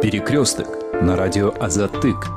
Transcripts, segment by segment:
Перекресток на радио Азатык.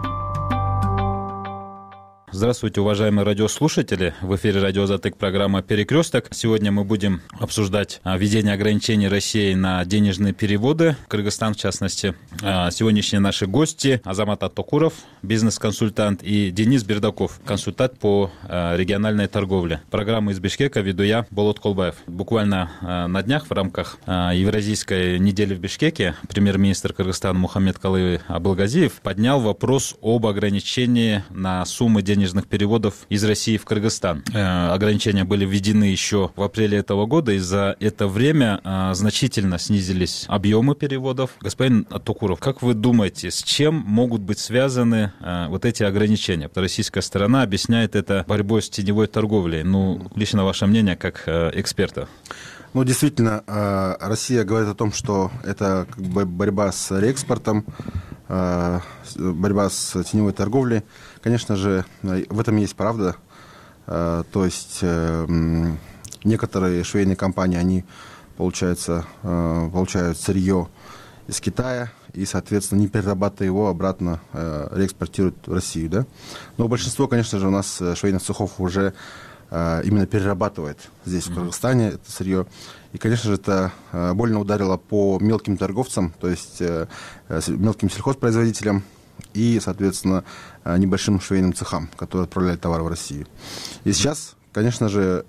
Здравствуйте, уважаемые радиослушатели. В эфире радио Азатык, программа «Перекресток». Сегодня мы будем обсуждать введение ограничений России на денежные переводы, Кыргызстан в частности. Сегодняшние наши гости: Азамат Аттокуров, бизнес-консультант, и Денис Бердаков, консультант по региональной торговле. Программу из Бишкека веду я, Болот Колбаев. Буквально на днях в рамках Евразийской недели в Бишкеке премьер-министр Кыргызстана Мухаммед Калый Абылгазиев поднял вопрос об ограничении на суммы денежных переводов из России в Кыргызстан. Ограничения были введены еще в апреле этого года, и за это время значительно снизились объемы переводов. Господин Аттокуров, как вы думаете, с чем могут быть связаны вот эти ограничения? Российская сторона объясняет это борьбой с теневой торговлей. Лично ваше мнение как эксперта. Действительно, Россия говорит о том, что это как бы борьба с реэкспортом, борьба с теневой торговлей. Конечно же, в этом есть правда. То есть некоторые швейные компании, они, получают сырье из Китая и, соответственно, не перерабатывая его, обратно реэкспортируют в Россию. Да? Но большинство, конечно же, у нас швейных цехов уже именно перерабатывает здесь, в Кыргызстане, это сырье. И, конечно же, это больно ударило по мелким торговцам, то есть мелким сельхозпроизводителям и, соответственно, небольшим швейным цехам, которые отправляли товар в Россию. И сейчас, конечно же,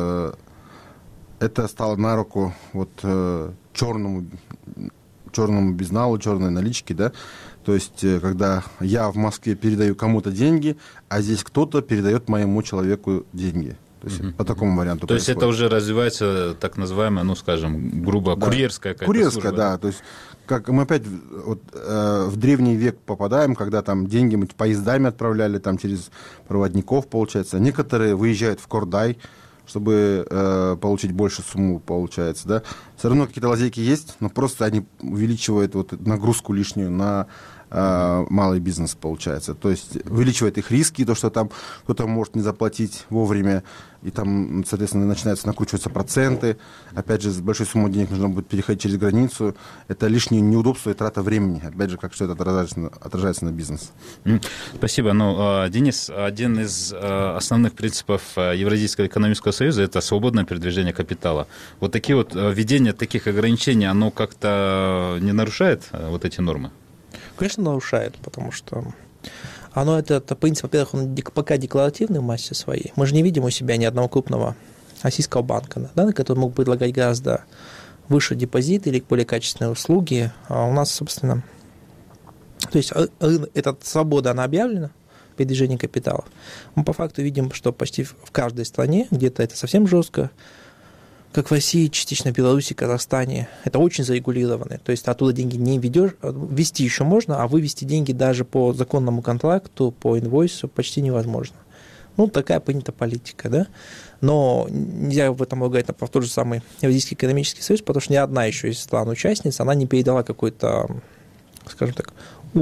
это стало на руку черному безналу, черной наличке, да. То есть, когда я в Москве передаю кому-то деньги, а здесь кто-то передает моему человеку деньги. То есть, по такому варианту То происходит. есть, это уже развивается так называемая, грубо, да. курьерская какая-то Курьерская, служба. да. То есть, как мы опять в древний век попадаем, когда там деньги мы поездами отправляли, там через проводников, получается. Некоторые выезжают в Кордай, чтобы получить больше сумму, получается, да. Все равно какие-то лазейки есть, но просто они увеличивают нагрузку лишнюю на малый бизнес, получается. То есть увеличивает их риски, то, что там кто-то может не заплатить вовремя, и там, соответственно, начинаются накручиваться проценты. Опять же, с большой суммой денег нужно будет переходить через границу. Это лишнее неудобство и трата времени. Опять же, как все это отражается на бизнес. Спасибо. Денис, один из основных принципов Евразийского экономического союза – это свободное передвижение капитала. Вот такие введение таких ограничений, оно как-то не нарушает вот эти нормы? Конечно, нарушает, потому что это принцип, во-первых, он пока декларативный в массе своей. Мы же не видим у себя ни одного крупного российского банка, да, который мог предлагать гораздо выше депозиты или более качественные услуги. А у нас, собственно, то есть эта свобода, она объявлена, передвижение капиталов. Мы по факту видим, что почти в каждой стране, где-то это совсем жестко, как в России, частично в Беларуси, Казахстане, это очень зарегулировано. То есть оттуда деньги не ведешь, ввести еще можно, а вывести деньги даже по законному контракту, по инвойсу почти невозможно. Такая принята политика, да. Но нельзя в этом ругать в тот же самый Евразийский экономический союз, потому что ни одна еще из стран-участниц, она не передала какой-то, скажем так,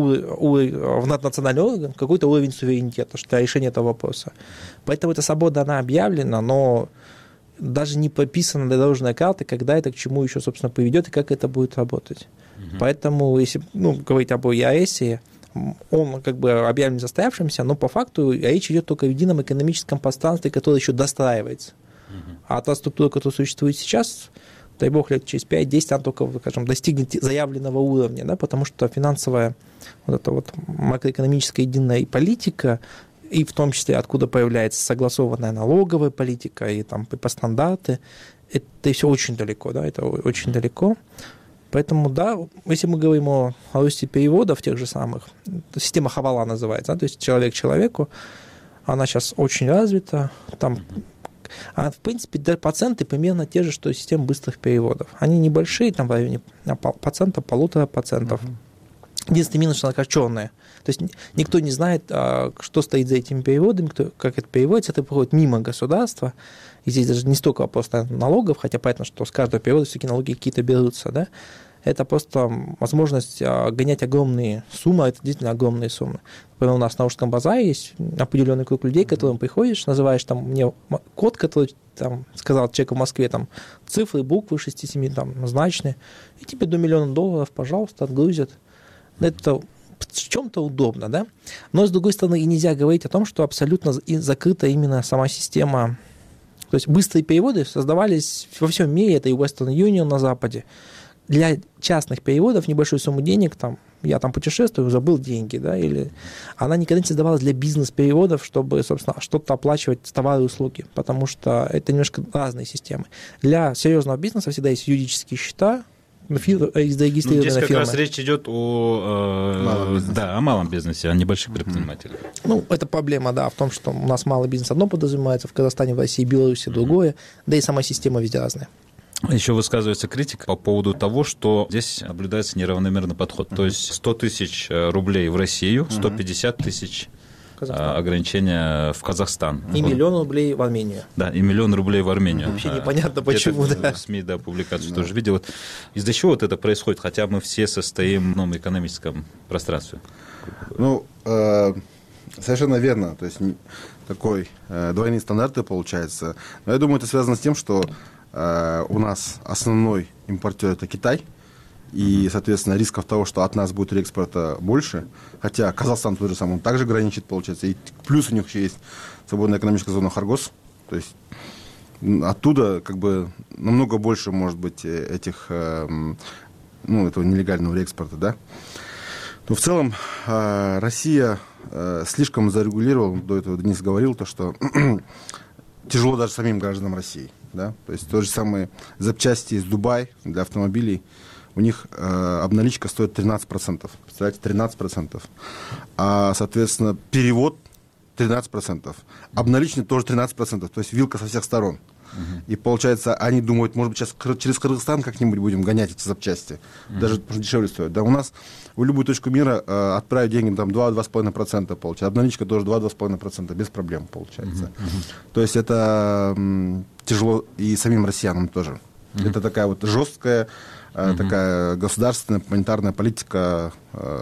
в наднациональный орган какой-то уровень суверенитета для решения этого вопроса. Поэтому эта свобода, она объявлена, но даже не прописана дорожная карта, когда это к чему еще, собственно, приведет и как это будет работать. Поэтому, если говорить об ЕАЭСе, он объявлен застоявшимся, но по факту речь идет только о едином экономическом пространстве, которое еще достраивается. А та структура, которая существует сейчас, дай бог, лет через 5-10, она только, достигнет заявленного уровня, да, потому что финансовая макроэкономическая единая политика, и в том числе, откуда появляется согласованная налоговая политика и по стандарты, это все очень далеко, да, это очень далеко. Поэтому, да, если мы говорим о росте переводов тех же самых, система Хавала называется, да, то есть человек человеку, она сейчас очень развита, в принципе, проценты примерно те же, что и система быстрых переводов. Они небольшие, в районе 1-1,5%. Единственный минус, что она черная. То есть никто не знает, что стоит за этими переводами, как это переводится. Это проходит мимо государства. И здесь даже не столько вопрос налогов, хотя понятно, что с каждого перевода все-таки налоги какие-то берутся. Да? Это просто возможность гонять огромные суммы, это действительно огромные суммы. Например, у нас на Ужском базаре есть определенный круг людей, к которым приходишь, называешь мне код, который сказал человек в Москве, цифры, буквы 6-7 значные, и тебе до $1 миллиона, пожалуйста, отгрузят. Это в чем-то удобно, да? Но, с другой стороны, и нельзя говорить о том, что абсолютно закрыта именно сама система. То есть быстрые переводы создавались во всем мире, это и Western Union на Западе. Для частных переводов небольшую сумму денег, там, я там путешествую, забыл деньги, да, или она никогда не создавалась для бизнес-переводов, чтобы, собственно, что-то оплачивать товары и услуги, потому что это немножко разные системы. Для серьезного бизнеса всегда есть юридические счета, зарегистрированные здесь как фирмы. раз речь идет о малом бизнесе, о небольших предпринимателях. Ну, это проблема, да, в том, что у нас малый бизнес одно подразумевается, в Казахстане, в России, Беларуси другое, да и сама система везде разная. Еще высказывается критика по поводу того, что здесь наблюдается неравномерный подход. То есть 100 тысяч рублей в Россию, 150 тысяч ограничения в Казахстан. И миллион рублей в Армению. Да, и миллион рублей в Армению. Вообще непонятно, почему, да. В СМИ, да, публикацию тоже видел. Из-за чего вот это происходит, хотя мы все состоим в одном экономическом пространстве? Ну, совершенно верно. То есть такой двойные стандарты получается. Но я думаю, это связано с тем, что у нас основной импортер – это Китай, и, соответственно, рисков того, что от нас будет реэкспорта больше, хотя Казахстан тот же самый, он также граничит, получается, и плюс у них еще есть свободная экономическая зона Хоргос, то есть оттуда как бы намного больше может быть этих, этого нелегального реэкспорта, да. Но в целом Россия слишком зарегулировала, до этого Денис говорил, то, что тяжело даже самим гражданам России. Да? То есть те же самые запчасти из Дубая для автомобилей, у них обналичка стоит 13%. Представляете, 13%. А, соответственно, перевод 13%. Обналичный тоже 13%. То есть вилка со всех сторон. И получается, они думают, может быть, сейчас через Кыргызстан как-нибудь будем гонять эти запчасти. Даже дешевле стоит. Да, у нас в любую точку мира отправить деньги там 2-2,5% получается. Обналичка тоже 2-2,5%. Без проблем получается. То есть это тяжело и самим россиянам тоже. Это такая вот жесткая, такая государственная монетарная политика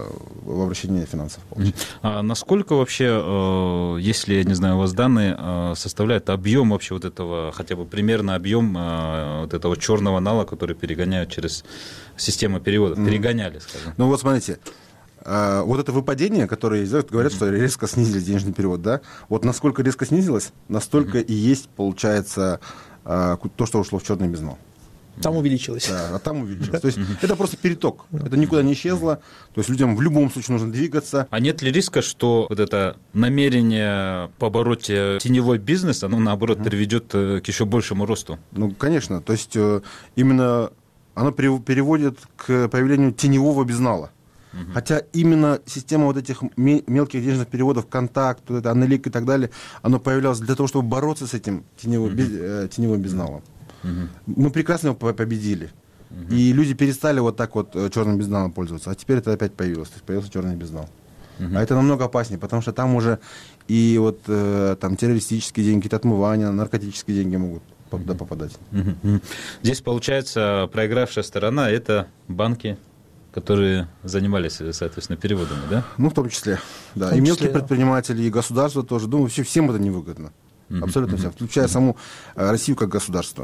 в обращении финансов. А насколько вообще, если, я не знаю, у вас данные, составляет объем вообще вот этого, хотя бы примерно объем вот этого черного нала, который перегоняют через систему переводов? Перегоняли, скажем. Ну вот смотрите. Вот это выпадение, которое говорят, что резко снизили денежный перевод, да? Вот насколько резко снизилось, настолько и есть, получается, то, что ушло в черный бездну. Там увеличилось. Да, а там увеличилось. То есть это просто переток. Это никуда не исчезло. То есть людям в любом случае нужно двигаться. А нет ли риска, что вот это намерение побороть теневой бизнес, оно, наоборот, приведет к еще большему росту? Ну, конечно. То есть именно оно переводит к появлению теневого безнала. Хотя именно система вот этих мелких денежных переводов, контакт, вот это, Анелик и так далее, оно появлялось для того, чтобы бороться с этим теневым безналом. Мы прекрасно его победили. И люди перестали вот так вот черным безналом пользоваться. А теперь это опять появилось. То есть появился черный безнал. А это намного опаснее, потому что там уже и вот там террористические деньги, какие-то отмывания, наркотические деньги могут туда попадать. Здесь, получается, проигравшая сторона – это банки, которые занимались, соответственно, переводами, да? Ну, в том числе, да. И мелкие предприниматели, и государство тоже. Думаю, вообще всем это невыгодно. Абсолютно всем, включая саму Россию как государство.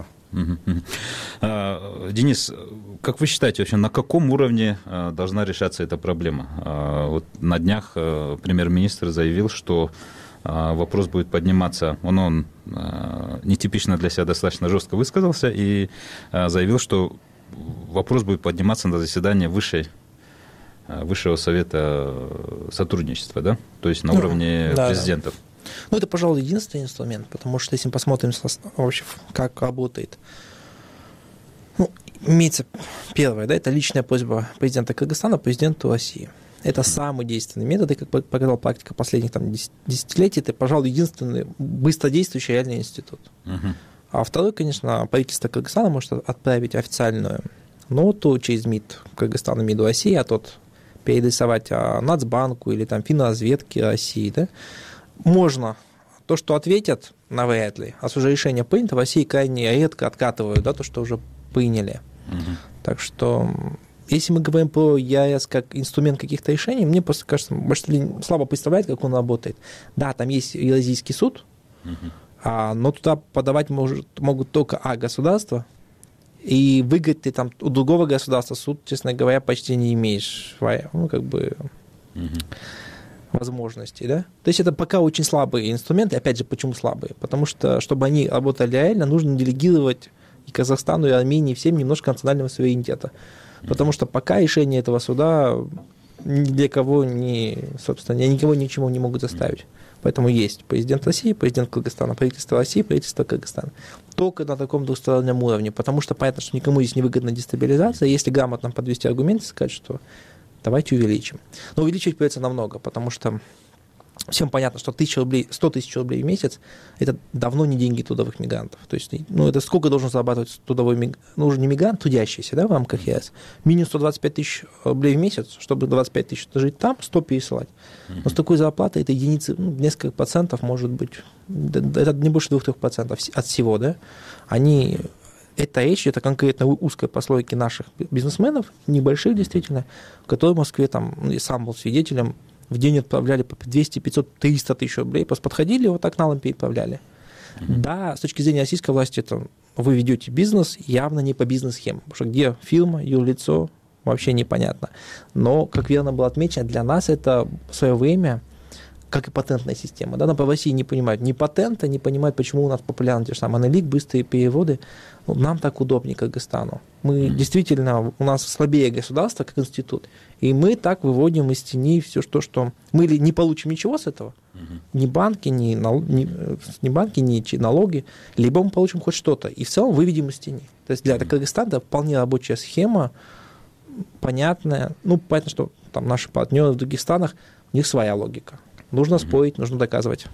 Денис, как вы считаете, вообще на каком уровне должна решаться эта проблема? Вот на днях премьер-министр заявил, что вопрос будет подниматься, он нетипично для себя достаточно жестко высказался и заявил, что вопрос будет подниматься на заседании Высшего совета сотрудничества, да? То есть на уровне президентов. Ну, это, пожалуй, единственный инструмент, потому что если мы посмотрим вообще, как работает, ну, имеется первое, да, это личная просьба президента Кыргызстана президенту России. Это самый действенный метод, и, как показала практика последних десятилетий, это, пожалуй, единственный быстродействующий реальный институт. А второй, конечно, правительство Кыргызстана может отправить официальную ноту через МИД Кыргызстана, МИД России, а тот переадресовать Нацбанку или там финразведке России, да. Можно. То, что ответят, навряд ли. А уже решение принято, в России крайне редко откатывают, да, то, что уже приняли. Так что, если мы говорим про ЕАЭС как инструмент каких-то решений, мне просто кажется, больше слабо представляет, как он работает. Да, там есть Евразийский суд, но туда подавать могут только государства, И выиграть ты там у другого государства суд, честно говоря, почти не имеешь возможностей, да? То есть это пока очень слабые инструменты. Опять же, почему слабые? Потому что, чтобы они работали реально, нужно делегировать и Казахстану, и Армении, всем немножко национального суверенитета. Потому что пока решение этого суда ни для кого собственно, никого ничего не могут заставить. Поэтому есть президент России, президент Кыргызстана, правительство России, правительство Кыргызстана. Только на таком двустороннем уровне, потому что понятно, что никому здесь не выгодна дестабилизация. Если грамотно подвести аргументы, сказать, что давайте увеличим. Но увеличивать придется намного, потому что всем понятно, что 100 тысяч рублей в месяц – это давно не деньги трудовых мигрантов. То есть, это сколько должен зарабатывать трудовой мигрант? Ну, уже не мигрант, трудящийся, да, в рамках ЕС. Минимум 125 тысяч рублей в месяц, чтобы 25 тысяч жить там, 100 пересылать. Но с такой зарплатой это единицы, несколько процентов, может быть, это не больше 2-3% от всего, да. Это речь, это конкретно узкой прослойки наших бизнесменов, небольших действительно, которые в Москве, я сам был свидетелем, в день отправляли по 200, 500, 300 тысяч рублей, просто подходили, вот так налом переправляли. Да, с точки зрения российской власти, вы ведете бизнес явно не по бизнес-схеме, потому что где фирма, юрлицо, вообще непонятно. Но, как верно было отмечено, для нас это в свое время, как и патентная система. Да, но по России не понимают ни патента, не понимают, почему у нас популярны те же самые аналик, быстрые переводы. Нам так удобнее Кыргызстану. Мы действительно, у нас слабее государство, как институт, и мы так выводим из тени все, что мы не получим ничего с этого, ни банки, ни налоги, либо мы получим хоть что-то, и в целом выведем из тени. То есть для Кыргызстана вполне рабочая схема, понятная. Понятно, что там наши партнеры в других странах, у них своя логика. Нужно спорить, нужно доказывать.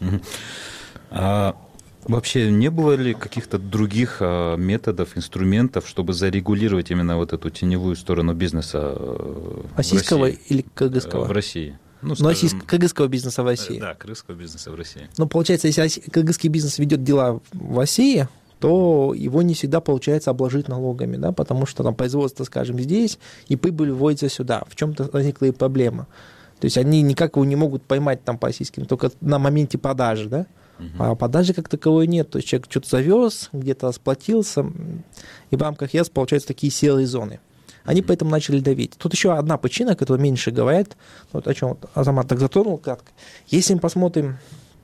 А вообще не было ли каких-то других методов, инструментов, чтобы зарегулировать именно вот эту теневую сторону бизнеса российского в России? Или кыргызского? В России. Кыргызского бизнеса в России. Да, кыргызского бизнеса в России. Получается, если кыргызский бизнес ведет дела в России, то его не всегда получается обложить налогами, да, потому что там производство, скажем, здесь, и прибыль вводится сюда. В чем-то возникла и проблема. То есть они никак его не могут поймать там по российским, только на моменте продажи, да? А продажи как таковой нет. То есть человек что-то завез, где-то расплатился, и в рамках ЕС получаются такие серые зоны. Они поэтому начали давить. Тут еще одна причина, которая меньше говорит, о чем Азамат так затронул кратко. Если мы посмотрим,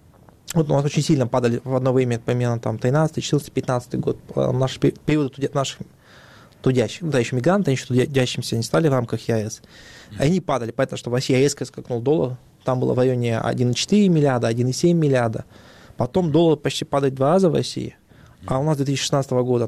у нас очень сильно падали в одно время, примерно 13, 14, 15 год, наши периоды наших трудящих, еще мигранты, они еще трудящимся не стали в рамках ЕС. Они падали, поэтому что в России резко скакнул доллар, там было в районе 1,4 миллиарда, 1,7 миллиарда. Потом доллар почти падает в 2 раза в России, а у нас 2016 года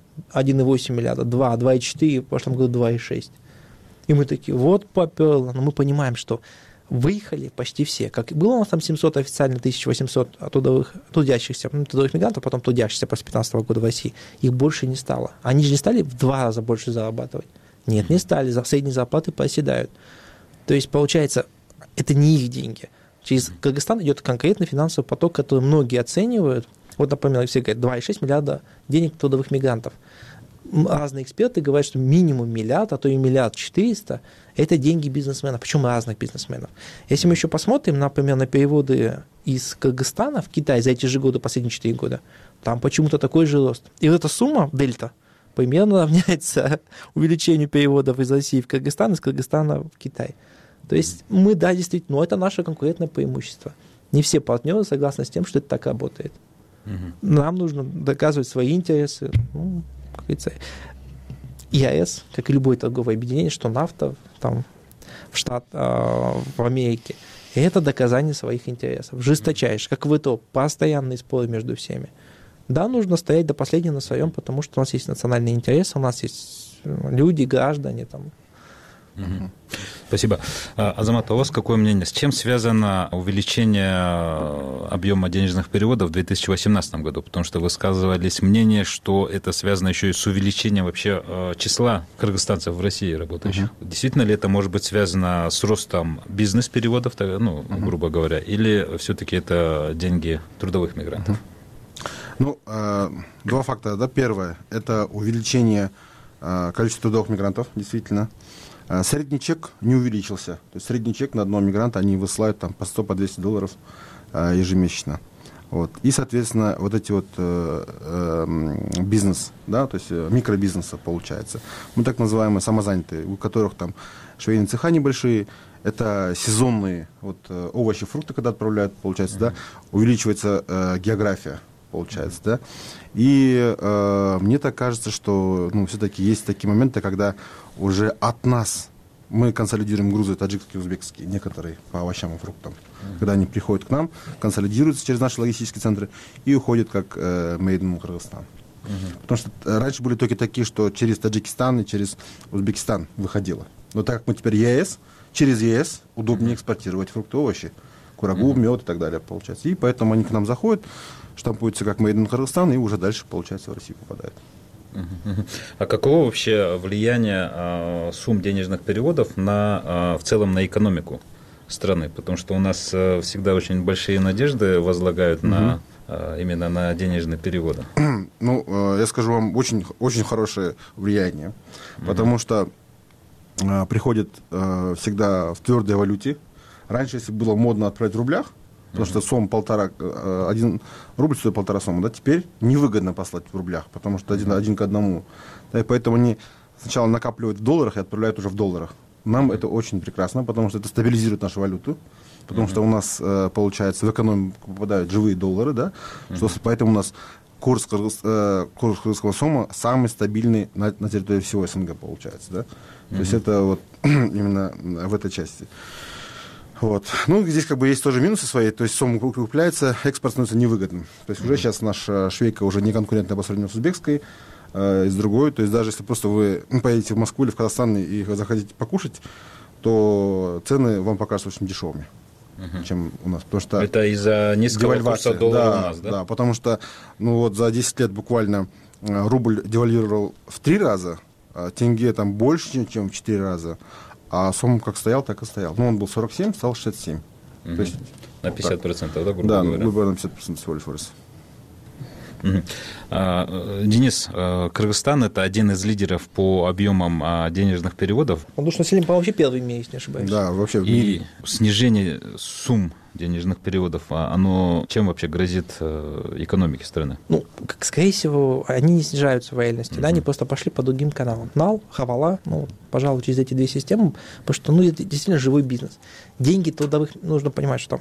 1,8 миллиарда, 2, 2,4, в прошлом году 2,6. И мы такие, вот поперло. Но мы понимаем, что выехали почти все. Как было у нас там 700, официально 1800 трудящихся, трудовых мигрантов, потом трудящихся после 2015 года в России, их больше не стало. Они же не стали в 2 раза больше зарабатывать. Нет, не стали, средние зарплаты проседают. То есть, получается, это не их деньги. Через Кыргызстан идет конкретный финансовый поток, который многие оценивают. Вот, например, все говорят, 2,6 миллиарда денег трудовых мигрантов. Разные эксперты говорят, что минимум миллиард, а то и 1,4 миллиарда – это деньги бизнесменов, причем разных бизнесменов. Если мы еще посмотрим, например, на переводы из Кыргызстана в Китай за эти же годы, последние 4 года, там почему-то такой же рост. И вот эта сумма, дельта, примерно равняется увеличению переводов из России в Кыргызстан, из Кыргызстана в Китай. То есть мы, да, действительно, это наше конкурентное преимущество. Не все партнеры согласны с тем, что это так работает. Нам нужно доказывать свои интересы. Как говорится, ЕАЭС, как и любое торговое объединение, что нафта там, в Америке, это доказание своих интересов. Жесточайшее, как ВТО, постоянные споры между всеми. Да, нужно стоять до последнего на своем, потому что у нас есть национальные интересы, у нас есть люди, граждане. Там. Спасибо. Азамат, а у вас какое мнение? С чем связано увеличение объема денежных переводов в 2018 году? Потому что высказывались мнение, что это связано еще и с увеличением вообще числа кыргызстанцев в России работающих. Действительно ли это может быть связано с ростом бизнес-переводов, грубо говоря, или все-таки это деньги трудовых мигрантов? Два фактора. Да? Первое – это увеличение количества трудовых мигрантов, действительно. Средний чек не увеличился. То есть средний чек на одного мигранта они высылают по 100, по $200 ежемесячно. Вот. И, соответственно, вот эти вот бизнес, да, то есть микробизнеса получается. Мы так называемые самозанятые, у которых там швейные цеха небольшие, это сезонные вот, овощи, фрукты, когда отправляют, получается, да, увеличивается география, получается, да. И мне так кажется, что, ну, все-таки есть такие моменты, когда уже от нас мы консолидируем грузы таджикские, узбекские, некоторые по овощам и фруктам. Когда они приходят к нам, консолидируются через наши логистические центры и уходят как made in Кыргызстан. Потому что раньше были только такие, что через Таджикистан и через Узбекистан выходило. Но так как мы теперь ЕС, через ЕС удобнее экспортировать фрукты, овощи, курагу, мед и так далее, получается. И поэтому они к нам заходят, штампуются как made in Кыргызстан и уже дальше, получается, в Россию попадают. А каково вообще влияние сумм денежных переводов в целом на экономику страны? Потому что у нас всегда очень большие надежды возлагают именно на денежные переводы. Ну, я скажу вам, очень, очень хорошее влияние, потому что приходит всегда в твердой валюте. Раньше, если было модно отправить в рублях, потому что сом 1 рубль стоит 1,5 сома, да, теперь невыгодно послать в рублях, потому что один к одному. Да, и поэтому они сначала накапливают в долларах и отправляют уже в долларах. Нам это очень прекрасно, потому что это стабилизирует нашу валюту, потому что у нас, получается, в экономику попадают живые доллары, да, что, поэтому у нас курс кыргызского сома самый стабильный на территории всего СНГ, получается, да. То есть это вот именно в этой части. Вот. Ну, здесь как бы есть тоже минусы свои, то есть сом укрепляется, экспорт становится невыгодным. То есть уже сейчас наша швейка уже не конкурентна по сравнению с узбекской, и с другой. То есть даже если просто вы поедете в Москву или в Казахстан и захотите покушать, то цены вам покажутся очень дешевыми, чем у нас. Потому что это из-за низкого курса доллара у нас, да? Да, потому что ну, вот за 10 лет буквально рубль девальвировал в 3 раза, а тенге там больше, чем в 4 раза. А сом как стоял, так и стоял. Ну, он был 47, стал 67. То есть, на 50%, да, грубо говоря? Да, грубо говоря, на 50% всего лишь вырос. Денис, Кыргызстан – это один из лидеров по объемам денежных переводов. Он душ населения, по-моему, вообще первый в мире, если не ошибаюсь. Да, вообще в мире. И снижение сумм денежных переводов, оно чем вообще грозит экономике страны? Ну, скорее всего, они не снижаются в реальности, да, они просто пошли по другим каналам. НАЛ, Хавала, ну, пожалуй, через эти две системы, потому что, ну, это действительно живой бизнес. Деньги трудовых, нужно понимать, что там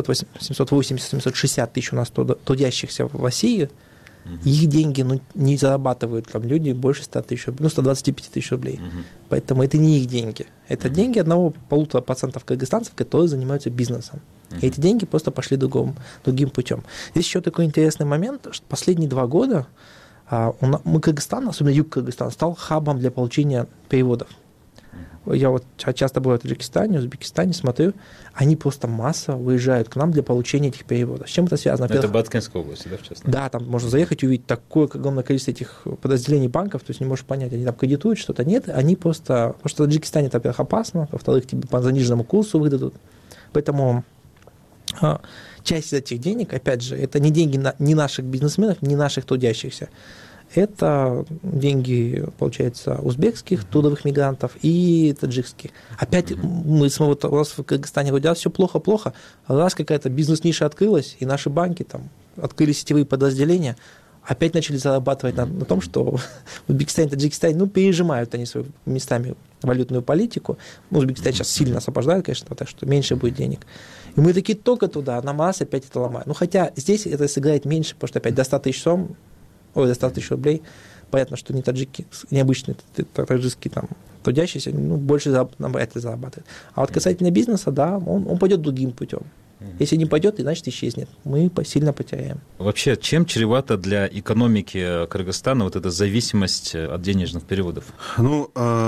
780-760 тысяч у нас трудящихся в России, их деньги, ну, не зарабатывают там люди больше 100 тысяч рублей, ну, 125 тысяч рублей. Поэтому это не их деньги. Это деньги 1,5% кыргызстанцев, которые занимаются бизнесом. И эти деньги просто пошли другим путем. Здесь еще такой интересный момент, что последние 2 года мы, Кыргызстан, особенно юг Кыргызстана, стал хабом для получения переводов. Я вот часто бываю в Таджикистане, Узбекистане, смотрю, они просто массово выезжают к нам для получения этих переводов. С чем это связано? Это Баткенская область, да, в частности? Да, там можно заехать и увидеть такое огромное количество этих подразделений банков, то есть не можешь понять, они там кредитуют, что-то нет, они просто... Потому что в Таджикистане это, во-первых, опасно, во-вторых, тебе по заниженному курсу выдадут. Поэтому часть из этих денег, опять же, это не деньги ни наших бизнесменов, ни наших трудящихся. Это деньги, получается, узбекских трудовых мигрантов и таджикских. Опять мы вот у нас в Кыргызстане говорят, все плохо-плохо. Раз какая-то бизнес-ниша открылась, и наши банки там открыли сетевые подразделения, опять начали зарабатывать на том, что в Узбекистане, Таджикистане, ну, пережимают они своими местами валютную политику. Ну, Узбекистан сейчас сильно освобождает, конечно, так что меньше будет денег. И мы такие только туда, а на масс опять это ломают. Ну, хотя здесь это сыграет меньше, потому что опять до 100 тысяч сом, до 100 тысяч рублей. Понятно, что не таджики, необычные таджикские там трудящиеся, ну, больше это зарабатывают. А вот касательно бизнеса, да, он пойдет другим путем. Если не пойдет, значит исчезнет. Мы сильно потеряем. Вообще, чем чревато для экономики Кыргызстана вот эта зависимость от денежных переводов? Ну,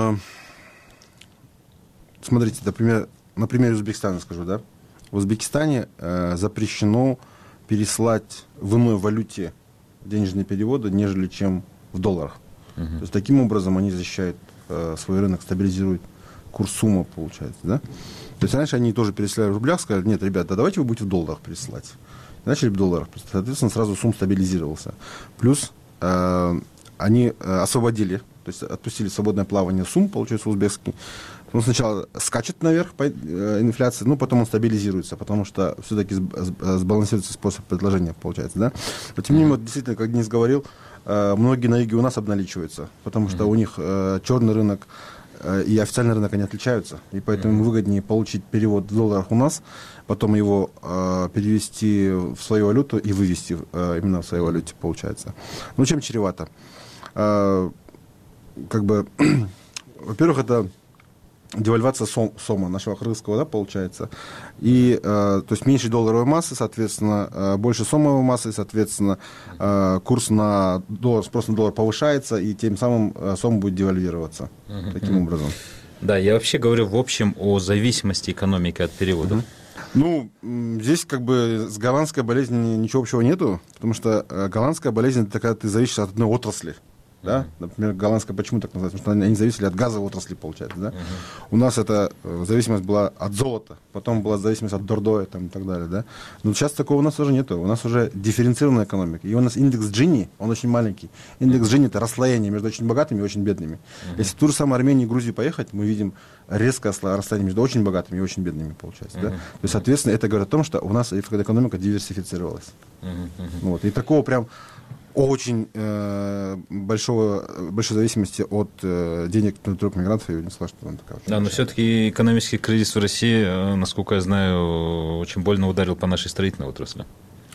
смотрите, на примере Узбекистана скажу, да. В Узбекистане запрещено переслать в иной валюте денежные переводы, нежели чем в долларах. То есть таким образом они защищают свой рынок, стабилизируют курс суммы, получается, да. То есть раньше они тоже пересылали в рублях, сказали, нет, ребята, давайте вы будете в долларах пересылать. И начали в долларах. Соответственно, сразу сумма стабилизировался. Плюс они освободили то есть отпустили свободное плавание сум, получается, узбекский. Он сначала скачет наверх по инфляции, но потом он стабилизируется, потому что все-таки сбалансируется способ предложения, получается, да. Но тем не менее, вот, действительно, как Денис говорил, многие на юге у нас обналичиваются, потому что у них черный рынок и официальный рынок, они отличаются, и поэтому им выгоднее получить перевод в долларах у нас, потом его перевести в свою валюту и вывести именно в своей валюте, получается. Ну, чем чревато? Как бы, во-первых, это девальвация сома нашего кыргызского, да, получается. И, то есть, меньше долларовой массы, соответственно, больше сомовой массы, соответственно, курс на доллар, спрос на доллар повышается, и тем самым сом будет девальвироваться таким образом. Да, я вообще говорю в общем о зависимости экономики от переводов. Ну, здесь как бы с голландской болезнью ничего общего нету, потому что голландская болезнь – это когда ты зависишь от одной отрасли. Да? Например, голландская почему так называется? Потому что они зависели от газовой отрасли, получается. Да? У нас эта зависимость была от золота, потом была зависимость от дордоя там, и так далее. Да? Но сейчас такого у нас уже нету. У нас уже дифференцированная экономика. И у нас индекс Джини, он очень маленький. Индекс Джини – это расслоение между очень богатыми и очень бедными. Если в ту же самую Армению и Грузию поехать, мы видим резкое расстояние между очень богатыми и очень бедными, получается. Да? То есть, соответственно, это говорит о том, что у нас экономика диверсифицировалась. Вот. И такого прям очень большой зависимости от денег трудовых мигрантов, я не сказал, что он такая. Да, но все-таки экономический кризис в России, насколько я знаю, очень больно ударил по нашей строительной отрасли.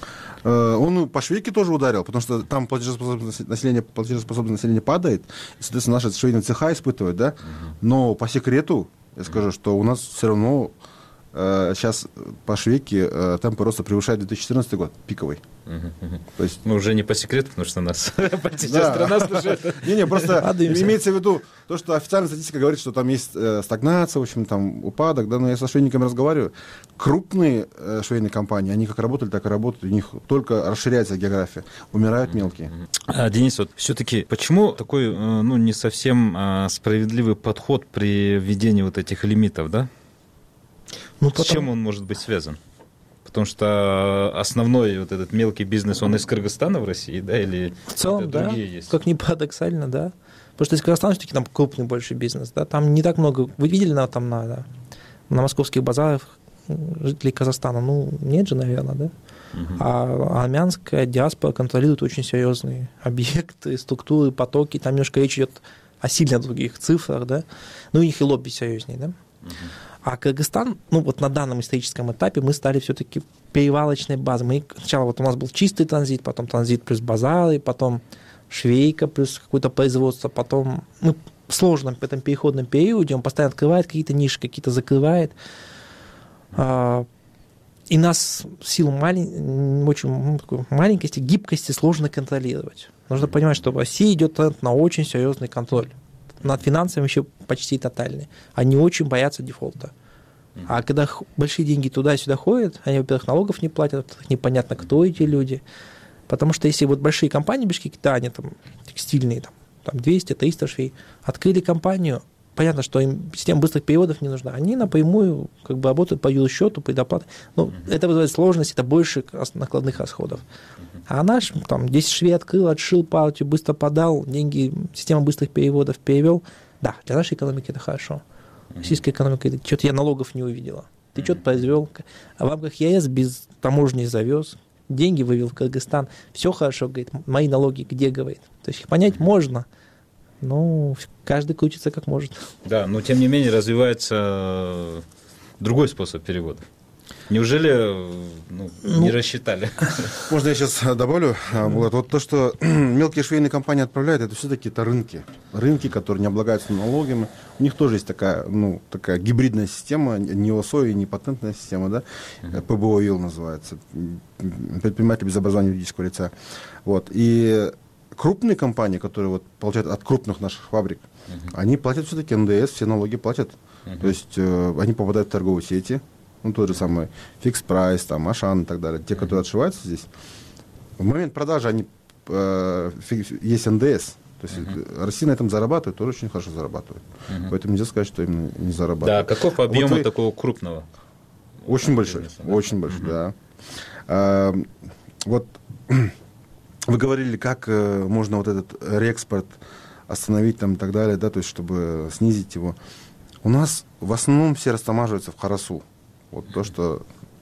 Он по швейке тоже ударил, потому что там платежеспособное население падает, и, соответственно, наши швейные цеха испытывают, да. Но по секрету я скажу, что у нас все равно сейчас по швейке темпы роста превышают 2014 год, пиковый. То есть, ну, уже не по секрету, потому что нас почти вся страна слушает. Не, просто имеется в виду то, что официальная статистика говорит, что там есть стагнация, в общем, там упадок, да, но я со швейниками разговариваю. Крупные швейные компании, они как работали, так и работают, у них только расширяется география, умирают мелкие. Денис, вот все-таки почему такой, ну, не совсем справедливый подход при введении вот этих лимитов, да? Ну, с чем он может быть связан? Потому что основной вот этот мелкий бизнес, он из Кыргызстана в России, да, или в целом, да, есть? Как ни парадоксально, да. Потому что из Кыргызстана все-таки там крупный больше бизнес, да, там не так много. Вы видели на московских базарах жителей Казахстана? Ну, нет же, наверное, да. А армянская диаспора контролирует очень серьезные объекты, структуры, потоки. Там немножко речь идет о сильно других цифрах, да. Ну, у них и лобби серьезнее, да. А Кыргызстан, ну вот на данном историческом этапе мы стали все-таки перевалочной базой. Мы сначала вот у нас был чистый транзит, потом транзит плюс базары, потом швейка плюс какое-то производство, потом в сложном в этом переходном периоде он постоянно открывает какие-то ниши, какие-то закрывает. И нас в силу очень такой маленькости, гибкости сложно контролировать. Нужно понимать, что в России идет тренд на очень серьезный контроль. Над финансами еще почти тотальный. Они очень боятся дефолта. А когда большие деньги туда и сюда ходят, они, во-первых, налогов не платят, во-вторых, непонятно, кто эти люди. Потому что если вот большие компании в Бишкеке, да, они там текстильные, там 200-300 швей, открыли компанию, понятно, что им система быстрых переводов не нужна. Они напрямую как бы работают по юрсчету, предоплате. Ну, это вызывает сложность, это больше накладных расходов. А наш там 10 швей открыл, отшил партию, быстро подал, деньги, система быстрых переводов перевел. Да, для нашей экономики это хорошо. Российская экономика, что-то я налогов не увидела. Ты что-то произвел, а в рамках ЕС без таможни завез, деньги вывел в Кыргызстан, все хорошо, говорит, мои налоги где, говорит. То есть их понять можно, но каждый крутится как может. Да, но тем не менее развивается другой способ перевода. Неужели не рассчитали? Можно я сейчас добавлю? Вот то, что мелкие швейные компании отправляют, это все-таки рынки. Рынки, которые не облагаются налогами. У них тоже есть такая гибридная система, не ОСО и не патентная система, да? ПБО ИЛ называется. Предприниматель без образования юридического лица. Вот. И крупные компании, которые вот получают от крупных наших фабрик, они платят все-таки НДС, все налоги платят. То есть они попадают в торговые сети. Ну, тот же самый Fixed Price, там, Ашан и так далее. Те, которые отшиваются здесь, в момент продажи они, есть НДС. То есть Россия на этом зарабатывает, тоже очень хорошо зарабатывает. Поэтому нельзя сказать, что именно не зарабатывает. Да, каков объем такого крупного? Очень большой, очень большой, да. Вот вы говорили, как можно вот этот реэкспорт остановить там и так далее, да, то есть чтобы снизить его. У нас в основном все растамаживаются в Харасу. Вот то, что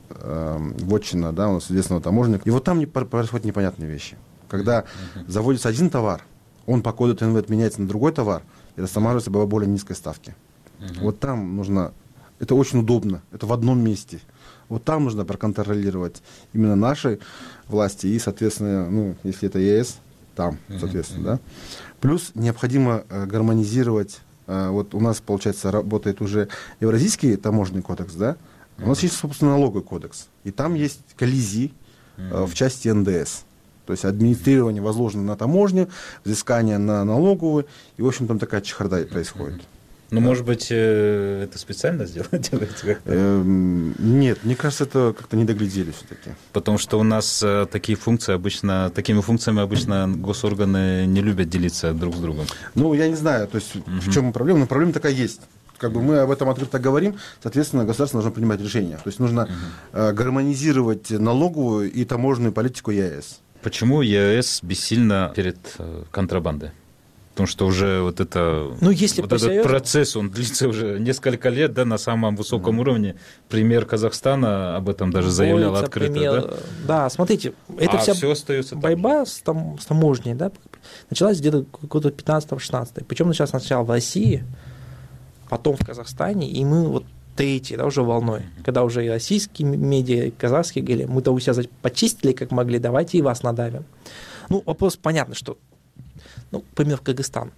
вотчина, да, у нас известного таможенника. И вот там происходят непонятные вещи. Когда заводится один товар, он по коду ТНВ меняется на другой товар и растамаживается по более низкой ставке. Вот там нужно... Это очень удобно. Это в одном месте. Вот там нужно проконтролировать именно наши власти и, соответственно, ну, если это ЕС, там, соответственно, да. Плюс необходимо гармонизировать. Вот у нас, получается, работает уже Евразийский таможенный кодекс, да. У нас есть, собственно, налоговый кодекс. И там есть коллизии в части НДС. То есть администрирование возложено на таможню, взыскание на налоговую. И, в общем, там такая чехарда происходит. Ну, может быть, это специально делается как-то? Нет, мне кажется, это как-то не доглядели все-таки. Потому что у нас такими функциями обычно госорганы не любят делиться друг с другом. Ну, я не знаю, то есть в чем проблема, но проблема такая есть. Как бы мы об этом открыто говорим, соответственно, государство должно принимать решения. То есть нужно гармонизировать налоговую и таможенную политику ЕАЭС. Почему ЕАЭС бессильна перед контрабандой? Потому что уже вот этот процесс, он длится уже несколько лет, да, на самом высоком уровне. Премьер Казахстана об этом даже заявлял открыто. Да? Да, смотрите, это вся все остается борьба с таможней, да, началась где-то года 15-16. Причем началась сначала в России, потом в Казахстане, и мы вот третьей, да, уже волной, когда уже и российские медиа, и казахские говорили, мы-то у себя почистили как могли, давайте и вас надавим. Ну, вопрос понятно, что, ну, пример Кыргызстан.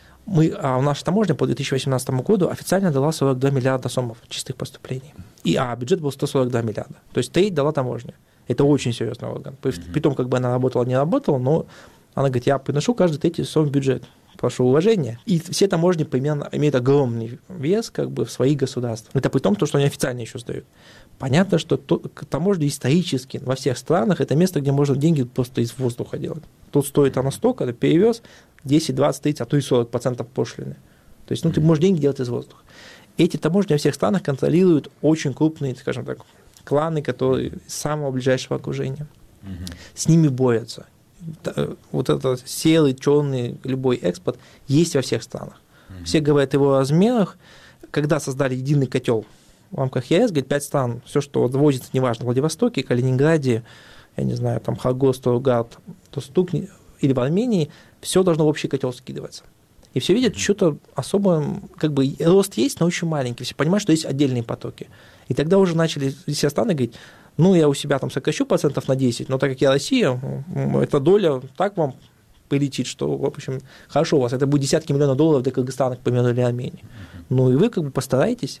Наша таможня по 2018 году официально дала 42 миллиарда сомов чистых поступлений, а бюджет был 142 миллиарда, то есть треть дала таможня. Это очень серьезный орган. При том, как бы она работала, не работала, но она говорит, я приношу каждый третий сом в бюджет. Прошу уважения. И все таможни примерно имеют огромный вес как бы в своих государствах. Это при том, что они официально еще сдают. Понятно, что таможня исторически во всех странах это место, где можно деньги просто из воздуха делать. Тут стоит она столько, ты перевез 10, 20, 30, а то и 40% пошлины. То есть, ты можешь деньги делать из воздуха. Эти таможни во всех странах контролируют очень крупные, скажем так, кланы, которые из самого ближайшего окружения. С ними борются. Вот этот серый, черный, любой экспорт есть во всех странах. Все говорят о его размерах. Когда создали единый котел в рамках ЕС, говорит, 5 стран, все, что возится, неважно, в Владивостоке, Калининграде, я не знаю, там Хагос, Тургат, Тустук или в Армении, все должно в общий котел скидываться. И все видят, что-то особо, как бы рост есть, но очень маленький. Все понимают, что есть отдельные потоки. И тогда уже начали все страны говорить, я у себя там сокращу процентов на 10, но так как я Россия, эта доля так вам полетит, что, в общем, хорошо у вас, это будет десятки миллионов долларов для Кыргызстана, к примеру, или Армении. И вы как бы постарайтесь,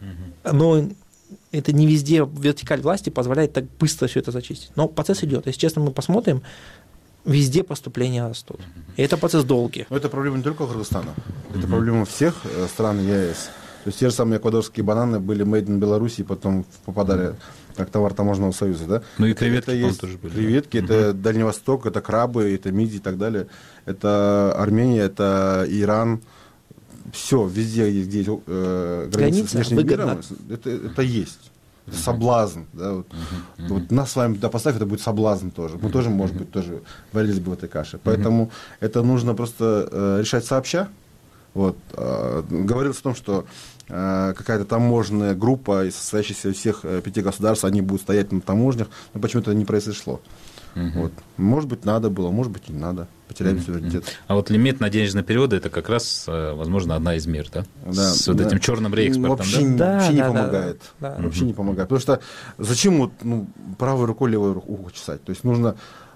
но это не везде вертикаль власти позволяет так быстро все это зачистить. Но процесс идет. Если честно, мы посмотрим, везде поступления растут. И это процесс долгий. Но это проблема не только Кыргызстана, это проблема всех стран ЕАЭС. То есть те же самые эквадорские бананы были made in Беларуси и потом попадали как товар таможенного союза, да? Ну и креветки это есть тоже были. Креветки, это Дальний Восток, это крабы, это мидии и так далее. Это Армения, это Иран. Все, везде, где границы с внешним миром, это есть. Это соблазн. Да? Вот нас с вами туда поставь, это будет соблазн тоже. Мы тоже, может быть, тоже варились бы в этой каше. Поэтому это нужно просто решать сообща. Вот. Говорилось о том, что какая-то таможенная группа, состоящая из всех 5 государств, они будут стоять на таможнях, но почему-то это не произошло. Вот. Может быть, надо было, может быть, и не надо. Потеряли суверенитет. А вот лимит на денежные переводы, это как раз, возможно, одна из мер, да? Да, с вот этим черным реэкспортом, вообще не помогает. Да. Вообще не помогает. Потому что зачем вот, правой рукой левое ухо чесать? То есть нужно...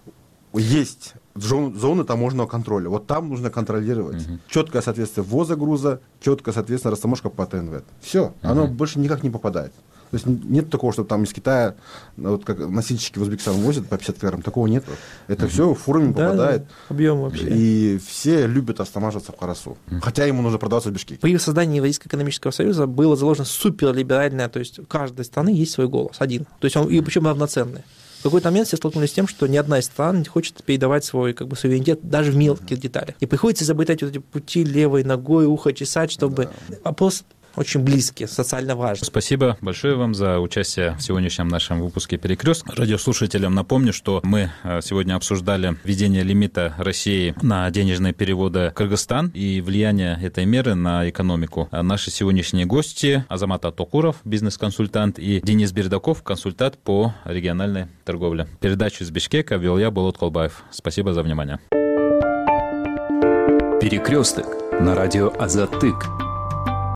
Есть зоны таможенного контроля. Вот там нужно контролировать. Четкое соответствие ввоза груза, четкое соответствие растаможка по ТНВ. Все, оно больше никак не попадает. То есть нет такого, чтобы там из Китая, вот как носильщики в Узбекистан возят по 50 килограмм, такого нет. Это все фурами попадает. Объем вообще. И все любят растамаживаться в Харасу. Хотя ему нужно продаваться в Бишкеке. При создании Евразийского экономического союза было заложено суперлиберальное, то есть у каждой страны есть свой голос, один. То есть и причем равноценный. В какой-то момент все столкнулись с тем, что ни одна из стран не хочет передавать свой суверенитет даже в мелких деталях. И приходится изобретать вот эти пути левой ногой, ухо чесать, чтобы... Вопрос очень близкие, социально важные. Спасибо большое вам за участие в сегодняшнем нашем выпуске «Перекресток». Радиослушателям напомню, что мы сегодня обсуждали введение лимита России на денежные переводы в Кыргызстан и влияние этой меры на экономику. Наши сегодняшние гости — Азамат Атокуров, бизнес-консультант, и Денис Бердаков, консультант по региональной торговле. Передачу из Бишкека вел я, Болот Колбаев. Спасибо за внимание. «Перекресток» на радио «Азатык».